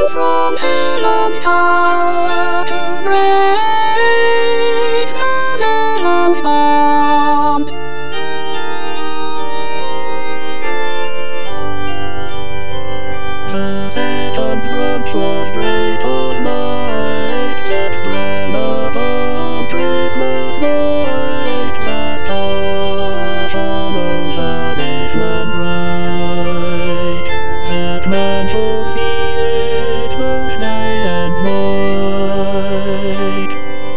from heaven's tower to break Babylon's bomb. The second branch was great all night, that spread above Christmas night, that star shone over Bethlehem bright, that man should see it both day and night.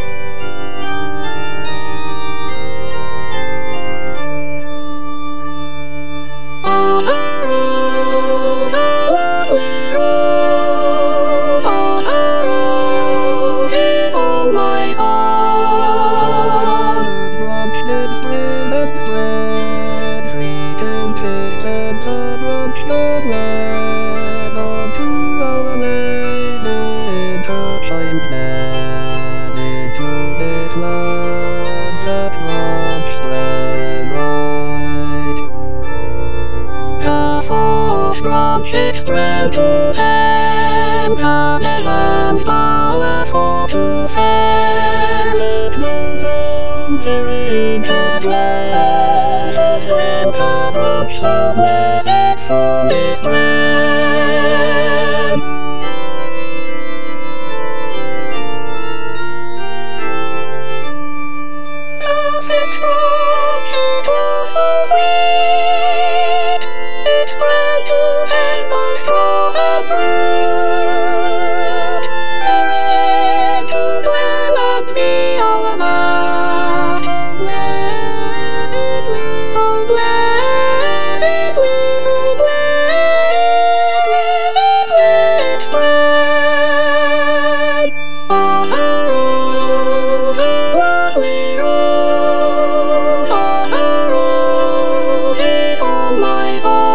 On a rose, a lovely rose, on a rose is all my son. Branch that spread and spread, three tempest and the branch that led unto our maiden, her child led into Bethlehem, that branch spread right. The fourth branch extended to them, Babylon's power for to fend. It blossomed very ancient land, when the branch so blessed from its land. The fifth branch, it was so sweet, it spread to them both straw and fruit, therein to dwell and be our mat. Blessed we, so blessed we, so blessed it spread. On a rose, a lovely rose, on a rose is all my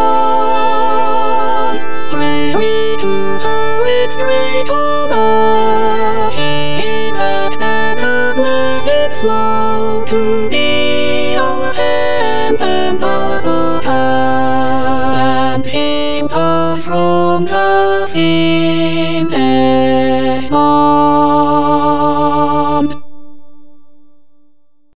son. Pray we to her with great honor, he that had her blessed flow to be our help and our succor, and keep us from the fiend's